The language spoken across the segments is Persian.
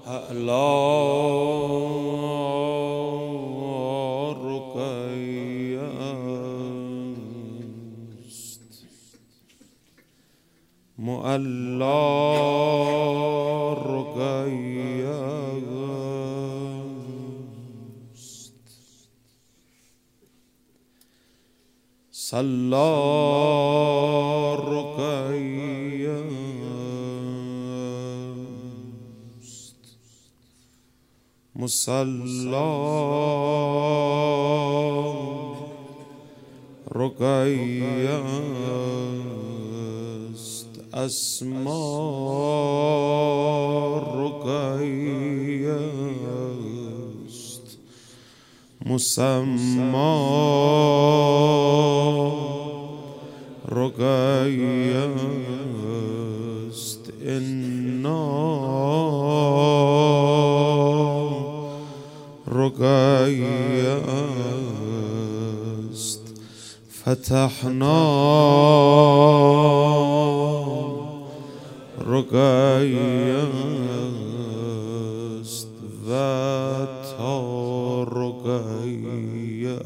اعلی رقیه است، معلا رقیه است، صلا رقیه است، مصلا رقیه است، اسما رقیه است، مسما رقیه است، انا رقیه است، فتحنا رقیه است، و تا رقیه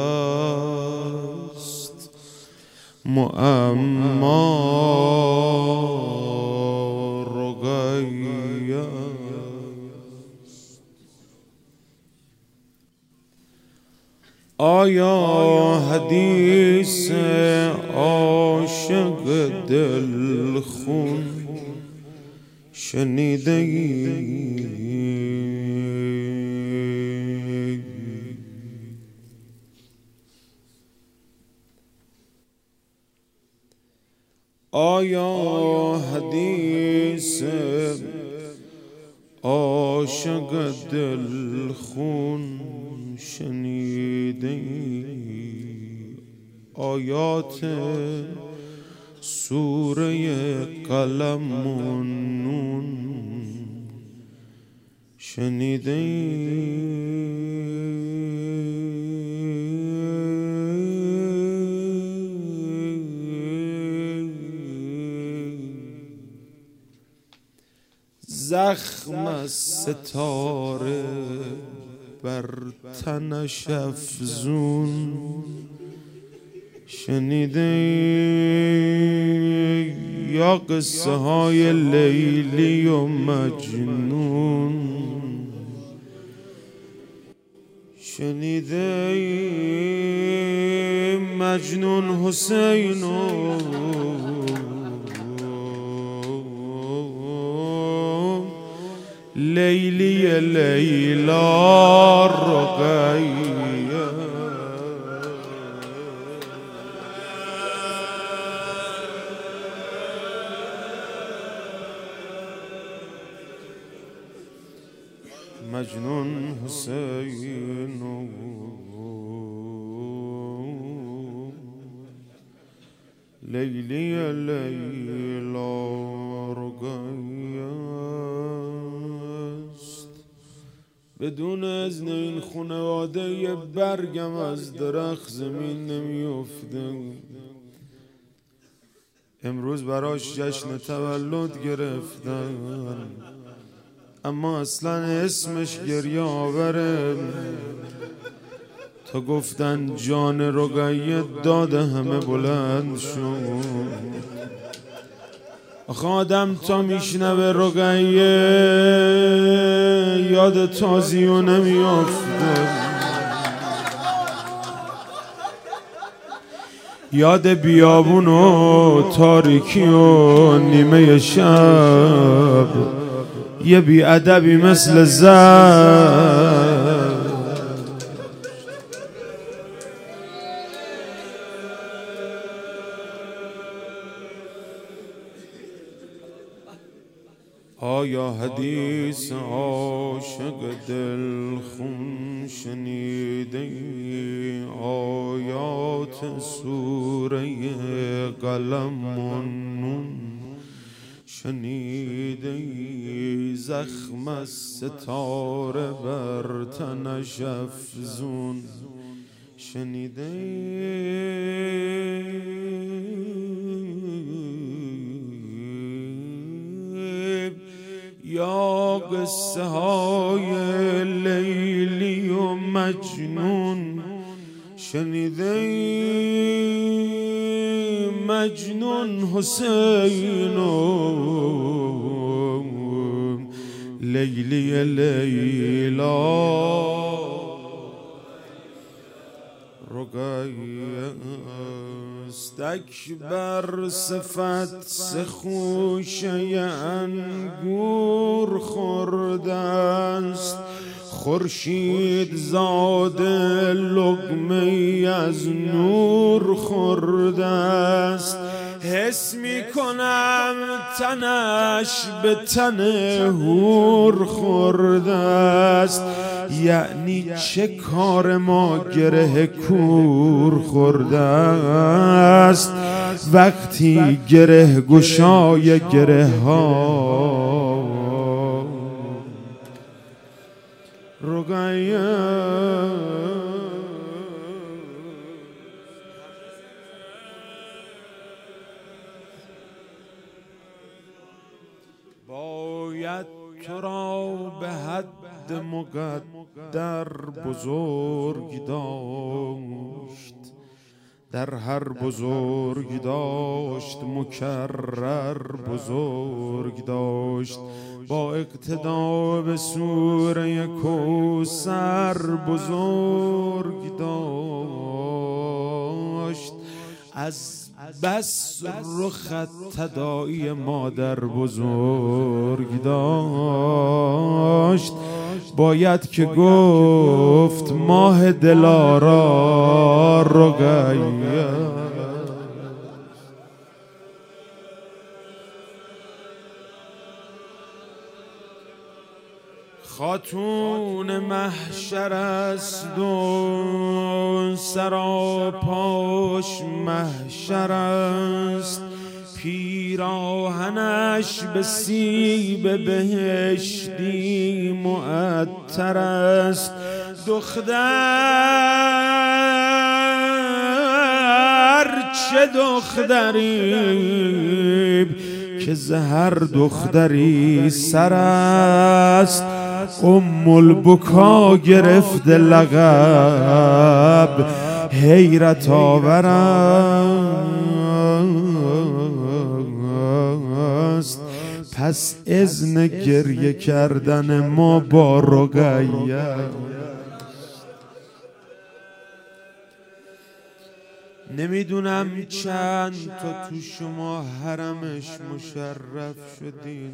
است، معما رقیه است. آیا حدیث عاشق دلخون شنیده ای؟ آیا حدیث عاشق دلخون شنیده ای؟ آیات سوره قلم و نون شنیده ای؟ زخم از ستاره بر تنش افزون شنیده ای؟ یا قصه های لیلی و مجنون شنیده ای؟ مجنون حسین و لیلی لیلا رقیه مجنون حسین و لیلی لیلا رقیه است. بدون اذن این خانواده یه برگم از درخت زمین نمیفته. امروز براش جشن تولد گرفتن، اما اصلا اسمش گریه آوره. تا گفتن جان رقیه داد همه بلند شد. آخه آدم تا میشنوه رقیه یاد تازیو نمیافته، یاد بیابون و تاریکی و نیمه شب یه بیادبی مثل زد. آیا حدیث عاشق دلخون شنیده ای؟ آیات سوره قلم و نون شنیده ای؟ زخم از ستاره بر تنش افزون شنیده ای؟ یا قصه های لیلی و مجنون شنیده مجنون حسین و لیلی لیلا رقیه است. اکبر صفت سخوشه انگور خورده است، خورشید زاده لقمه از نور خورده است. حس می کنم تنش به تن هور خورده است، یعنی چه کار ما گره کور خورده است. وقتی گره گشای گره ها رقیه باید تو را به حد مقدر بزرگ داشت، در هر بزرگ داشت مکرر بزرگ داشت. با اقتدا به سوره کوثر بزرگ داشت. از بس رخت تداعی مادر بزرگ داشت. باید که گفت ماه دلارا رقیه. خاتون محشر است و سراپاش محشر است، پیراهنش به سیب بهشتی معطر است. دختر چه دختری که زهر دختری سر است، البکا گرفت لقب حیرت آور است. پس اذن گریه کردن ما با رقیه. نمیدونم چند تا تو شما حرمش مشرف شدین،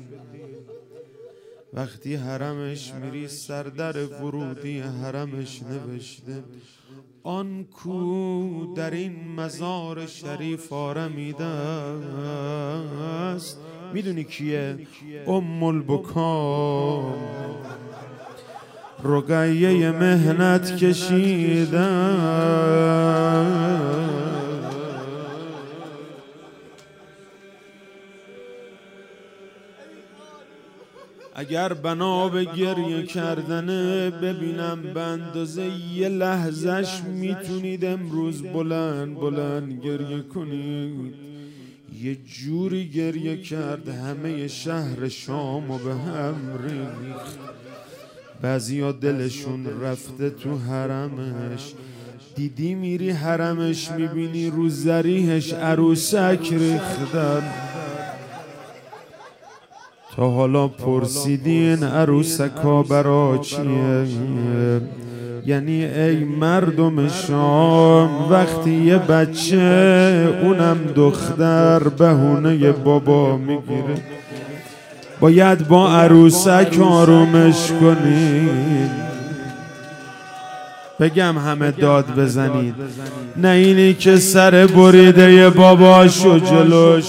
وقتی حرمش میری سردر ورودی حرمش نوشته آن کو در این مزار شریف آرمیده است. میدونی کیه؟ البکا رقیه مهنت کشیده. اگر بنا به گریه کردنه ببینم به اندازه یه لحظش میتونید امروز بلند بلند گریه کنید. یه جوری گریه کرد همه شهر شامو به هم ریخت. بعضیا دلشون رفته تو حرمش. دیدی میری حرمش میبینی رو ذریحش عروسک ریختن. تا حالا پرسیدین عروسکا برا چیه؟ یعنی ای مردم شام وقتی یه بچه اونم دختر بهونه بابا میگیره باید با عروسک آرومش کنین. بگم همه داد بزنید، نه اینی که سر بریده باباشو جلوش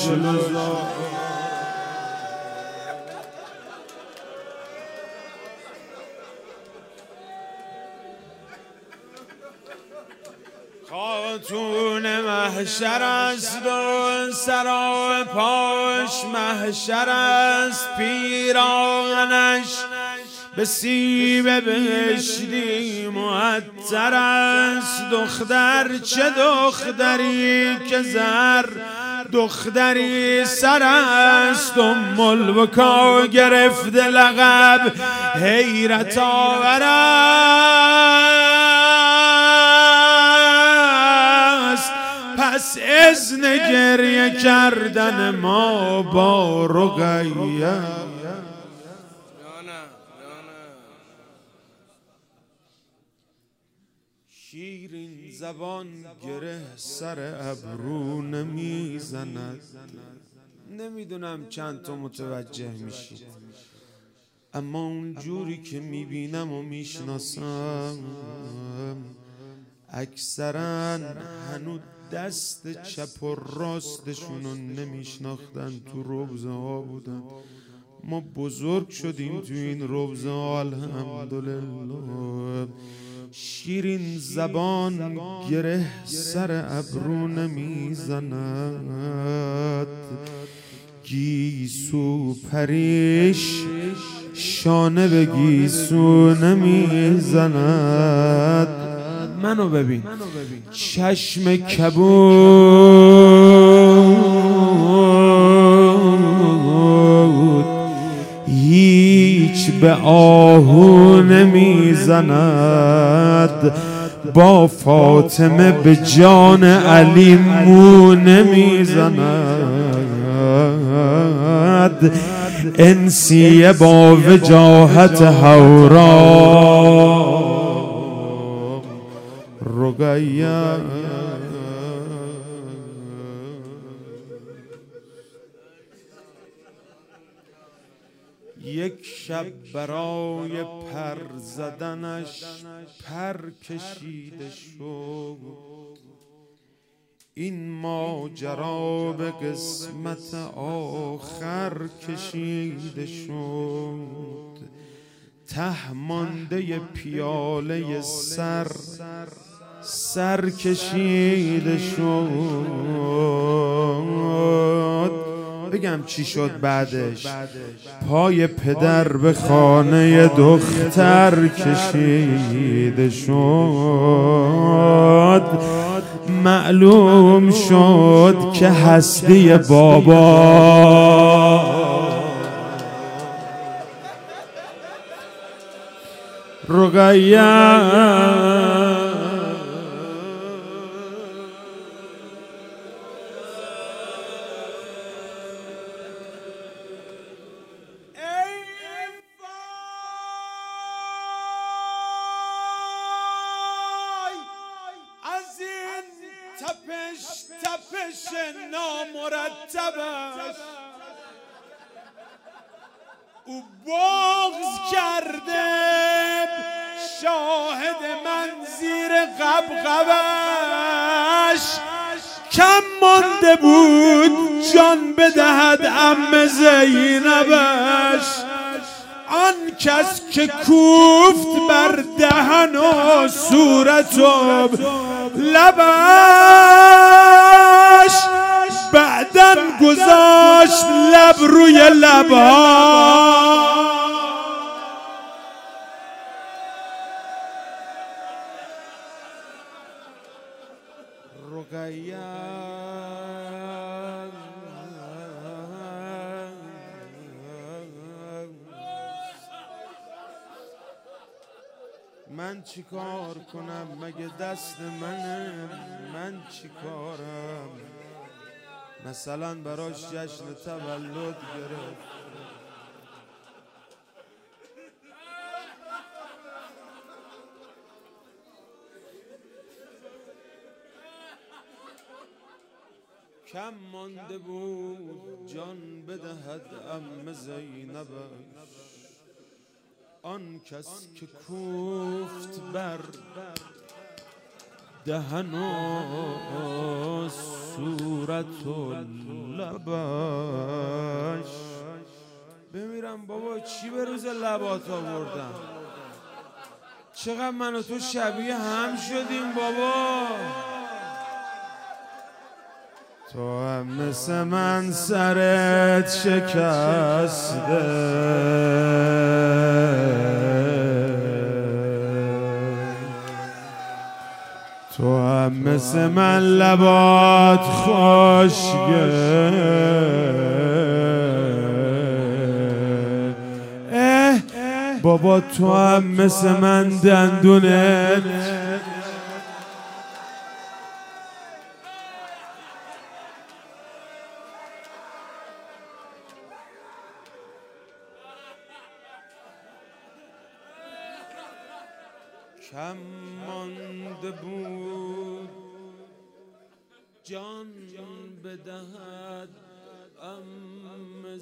خاتون محشر است و سراپاش محشر است، پیراهنش به سیب بهشتی معطر است. دختر چه دختری که زر دختری سر است البکا گرفته لقب حیرت آور است. پس اذن گریه کردن ما با رقیه. شیرین زبان گره سر ابرو نمیزند. نمیدونم چند تا متوجه میشید، اما اون جوری که میبینم و میشناسم اکثرا هنوز دست چپ و راستشون رو نمیشناختن، تو روضه ها بودن. ما بزرگ شدیم تو این روضه ها الحمدلله. شیرین زبان گره سر ابرو نمیزند، گیسو پریش شانه به گیسو نمیزند. منو ببین، چشم کبود هیچ به آهو نمیزند، با فاطمه به جان علی مو نمیزند. انسیه با وجاهت حورا رقیه. یک شب برای پر زدنش پر کشیده شد، این ماجرا به قسمت آخر کشیده شد. ته مانده پیاله سر کشیده شد. بگم چی شد بعدش؟ پای پدر به خانه دختر کشیده شد. معلوم شد که هستی بابا رقیه. تپش نامرتبش او بغض کرده، شاهد من زیر غبغبش. کم مانده بود جان بدهد عم زینبش. آن کس که کوفت بر دهن و صورت و لبش، بعدن گذاشت لب روی لبها. رقیه من چی کار کنم؟ مگه دست منه؟ من چی کارم؟ مثلا براش جشن تولد گرفت، کم مانده بود جان بدهد عم زینبش. آن کس که کوفت بر دهن و صورت و لبش. بمیرم بابا، چی به روز لبات آوردم؟ چقدر من و تو شبیه هم شدیم بابا. تو هم مثل من سرت شکسته، تو هم هم مثل من لبات خوشگل، بابا تو هم مثل من دندونت کم مانده بود جان بدهد ام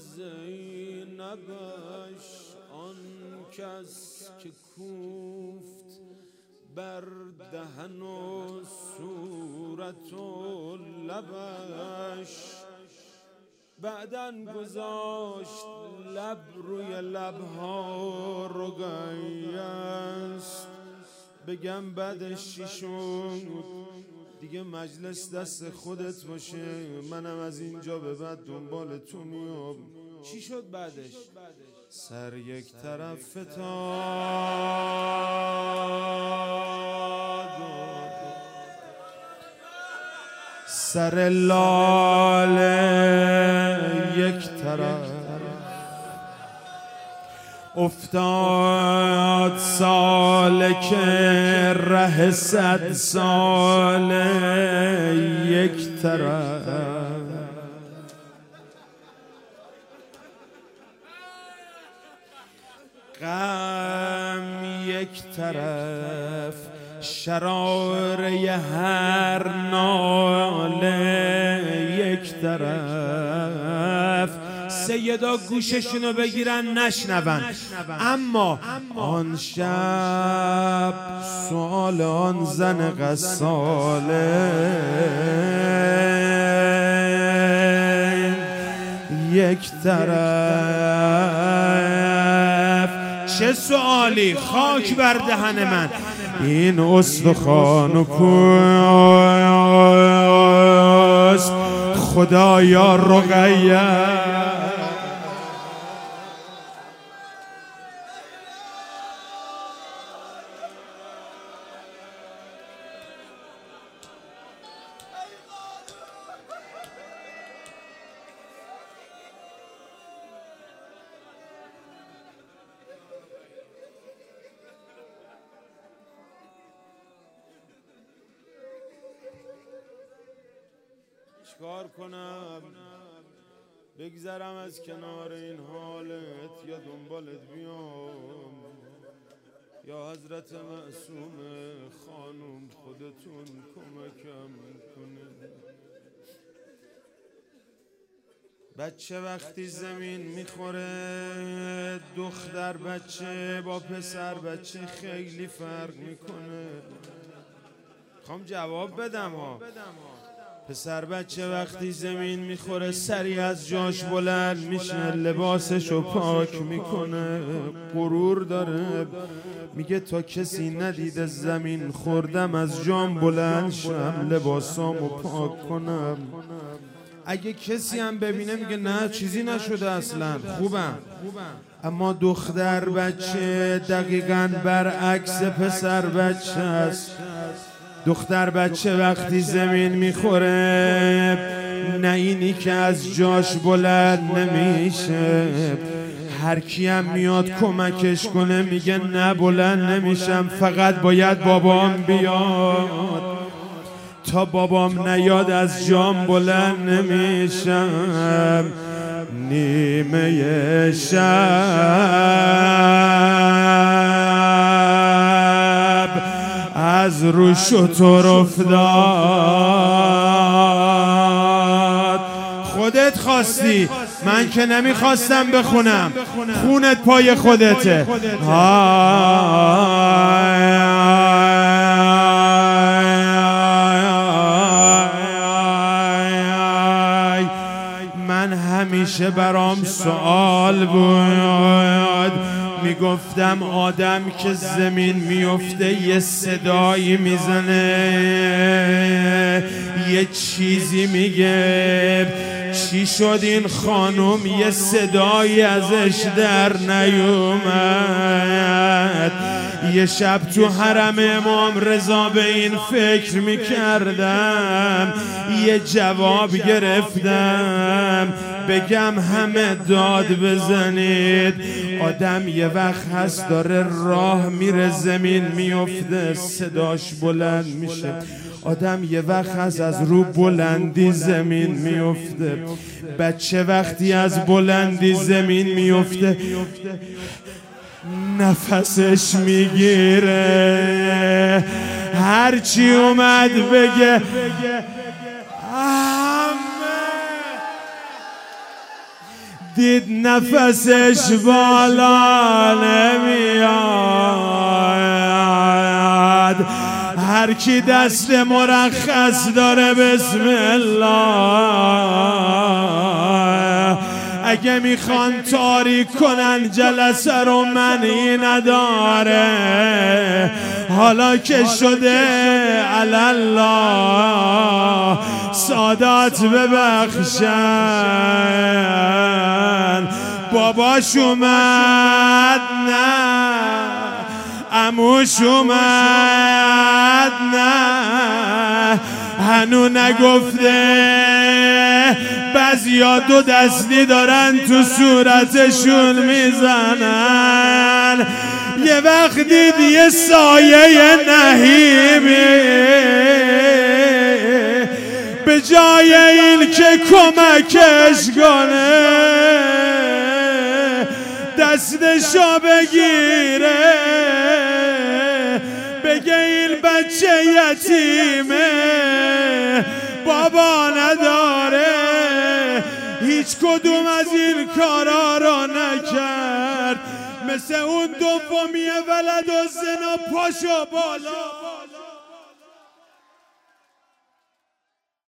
زینبش، آن کس که کوفت بر دهن و صورت و لبش، بعدن گذاشت لب روی لبها رگیست. بگم بعدش چی شد دیگه مجلس دست خودت باشه، منم از اینجا به بعد دنبال تو میام. چی شد بعدش؟ سر یک طرف فتاد، سر لاله یک طرف افتاد، سالک ره 100 ساله یک طرف، غم یک طرف، شراره هر ناله یک طرف. سیدا گوششونو بگیرن نشنون. اما آن شب سؤال آن زن غساله یک طرف. چه سؤالی؟ خاک بر دهن من. این استخوان و پوست خدایا رقیه، چیکار کنم؟ بگذرم از کنار این حالت یا دنبالت بیام؟ یا حضرت معصوم خانم خودتون کمکم کنه؟ بچه وقتی زمین میخوره، دختر بچه با پسر بچه خیلی فرق میکنه. خوام جواب بدم ها. پسر بچه وقتی زمین میخوره سری از جاش بلند میشه، لباسشو پاک میکنه، غرور داره، میگه تا کسی ندیده زمین خوردم از جام بلند شم لباسامو پاک کنم. اگه کسی هم ببینه میگه نه چیزی نشده اصلا خوبم. اما دختر بچه دقیقاً برعکس پسر بچه است. دختر بچه وقتی زمین میخوره نه اینی که از جاش بلند نمیشه، هر کی هم میاد کمکش کنه میگه نه بلند نمیشم، فقط باید بابام بیاد، تا بابام نیاد از جام بلند نمیشم. نیمه شب از رو شتر افتاد. خودت خواستی، من که نمیخواستم بخونم، خونت پای خودته. من همیشه برام سوال بود، میگفتم آدم که زمین میفته یه صدایی میزنه، یه چیزی میگه، چی شد این خانم یه صدایی ازش در نیومد؟ یه شب تو حرم امام رضا به این فکر میکردم، یه جواب گرفتم بگم همه داد بزنید. آدم یه وقت هست داره راه میره زمین میفته صداش بلند میشه، آدم یه وقت هست از رو بلندی زمین میفته. بچه وقتی از بلندی زمین میفته نفسش میگیره، هرچی اومد بگه دید نفسش بالا نمیاد. هر کی دست مرخص داره بسم الله، اگه میخوان تاریک کنن جلسه رو معنی نداره. حالا که شده الله سادات ببخشن، باباش اومد نه عموش اومد نه هنو نگفته، بعضیا دو دستی دارن تو صورتشون میزنن. یه وقت دید یه سایه نهیمی به جای این که کمکش کنه دستشو بگیره بگه این بچه یتیمه بابا نداره، هیچ کدوم از این کارا را نکرد. مثل اون دومیه ولد و زنا پاشو بالا.